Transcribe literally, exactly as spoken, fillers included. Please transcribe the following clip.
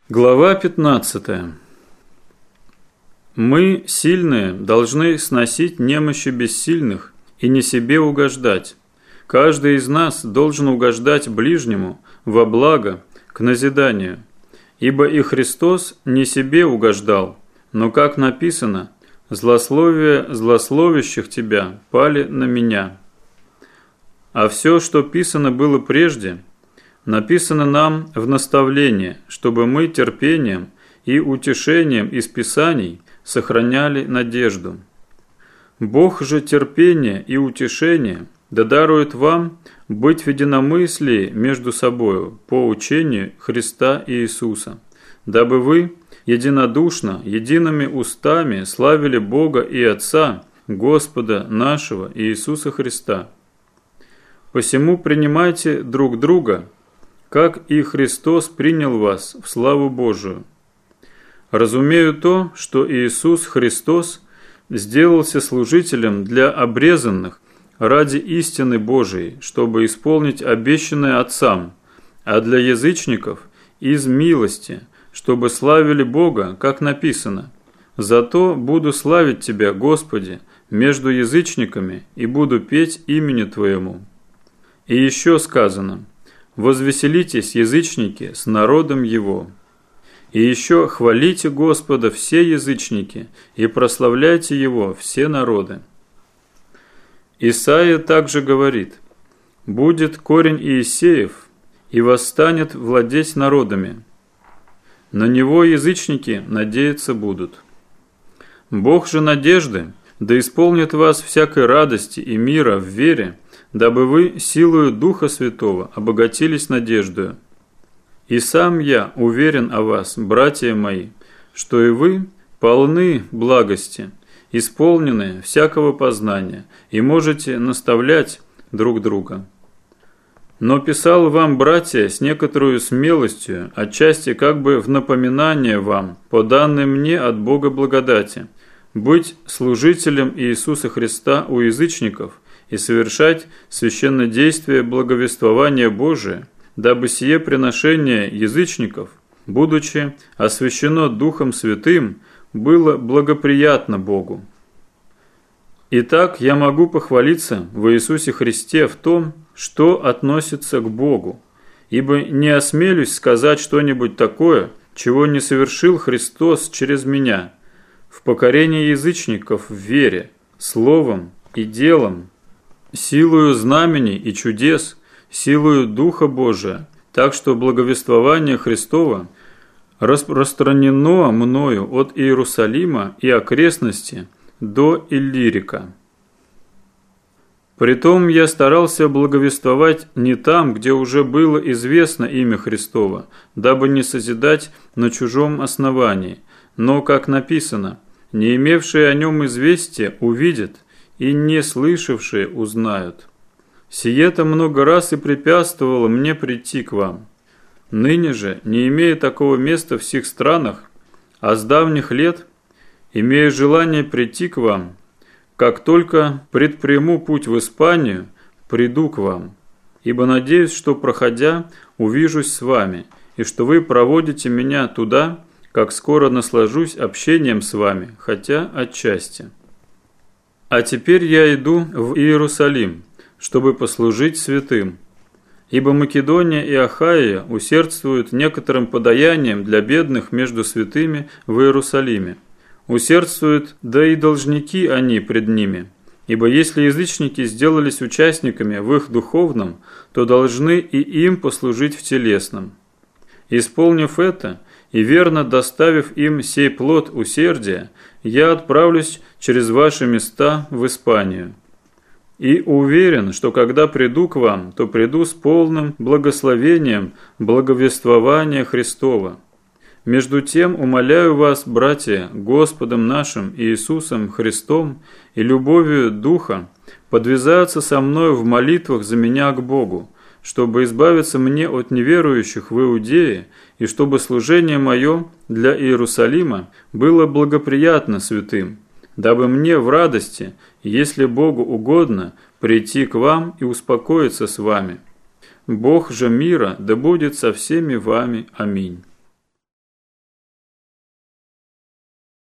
Глава пятнадцатая. Мы, сильные, должны сносить немощи бессильных и не себе угождать. Каждый из нас должен угождать ближнему во благо, к назиданию. Ибо и Христос не себе угождал, но, как написано, «Злословие злословящих тебя пали на меня». А все, что писано было прежде, написано нам в наставление, чтобы мы терпением и утешением из Писаний сохраняли надежду. Бог же терпения и утешения да дарует вам быть в единомыслии между собою по учению Христа Иисуса, дабы вы единодушно, едиными устами славили Бога и Отца, Господа нашего Иисуса Христа. Посему принимайте друг друга, как и Христос принял вас в славу Божию. Разумею то, что Иисус Христос сделался служителем для обрезанных ради истины Божией, чтобы исполнить обещанное Отцам, а для язычников из милости, чтобы славили Бога, как написано: «Зато буду славить Тебя, Господи, между язычниками, и буду петь имени Твоему». И еще сказано: «Возвеселитесь, язычники, с народом Его». И еще: «Хвалите Господа все язычники, и прославляйте Его все народы». Исаия также говорит: «Будет корень Иисеев, и восстанет владеть народами. На него язычники надеяться будут». Бог же надежды да исполнит вас всякой радости и мира в вере, дабы вы силою Духа Святого обогатились надеждою. И сам я уверен о вас, братья мои, что и вы полны благости, исполнены всякого познания, и можете наставлять друг друга. Но писал вам, братья, с некоторую смелостью, отчасти как бы в напоминание вам, по данной мне от Бога благодати, быть служителем Иисуса Христа у язычников и совершать священнодействие благовествования Божия, дабы сие приношение язычников, будучи освящено Духом Святым, было благоприятно Богу. Итак, я могу похвалиться в Иисусе Христе в том, что относится к Богу, ибо не осмелюсь сказать что-нибудь такое, чего не совершил Христос через меня, в покорении язычников в вере, словом и делом, силою знамений и чудес, силою Духа Божия, так что благовествование Христова распространено мною от Иерусалима и окрестности до Иллирика. Притом я старался благовествовать не там, где уже было известно имя Христово, дабы не созидать на чужом основании, но, как написано, не имевшие о нем известия увидят, и не слышавшие узнают. Сие-то много раз и препятствовало мне прийти к вам. Ныне же, не имея такого места в сих странах, а с давних лет, имея желание прийти к вам, как только предприму путь в Испанию, приду к вам, ибо надеюсь, что, проходя, увижусь с вами, и что вы проводите меня туда, как скоро наслажусь общением с вами, хотя отчасти. А теперь я иду в Иерусалим, чтобы послужить святым, ибо Македония и Ахайя усердствуют некоторым подаянием для бедных между святыми в Иерусалиме. Усердствуют, да и должники они пред ними, ибо если язычники сделались участниками в их духовном, то должны и им послужить в телесном. Исполнив это и верно доставив им сей плод усердия, я отправлюсь через ваши места в Испанию. И уверен, что когда приду к вам, то приду с полным благословением благовествования Христова. Между тем умоляю вас, братья, Господом нашим Иисусом Христом и любовью Духа, подвязаться со мною в молитвах за меня к Богу, чтобы избавиться мне от неверующих в Иудее, и чтобы служение мое для Иерусалима было благоприятно святым, дабы мне в радости, если Богу угодно, прийти к вам и успокоиться с вами. Бог же мира да будет со всеми вами. Аминь.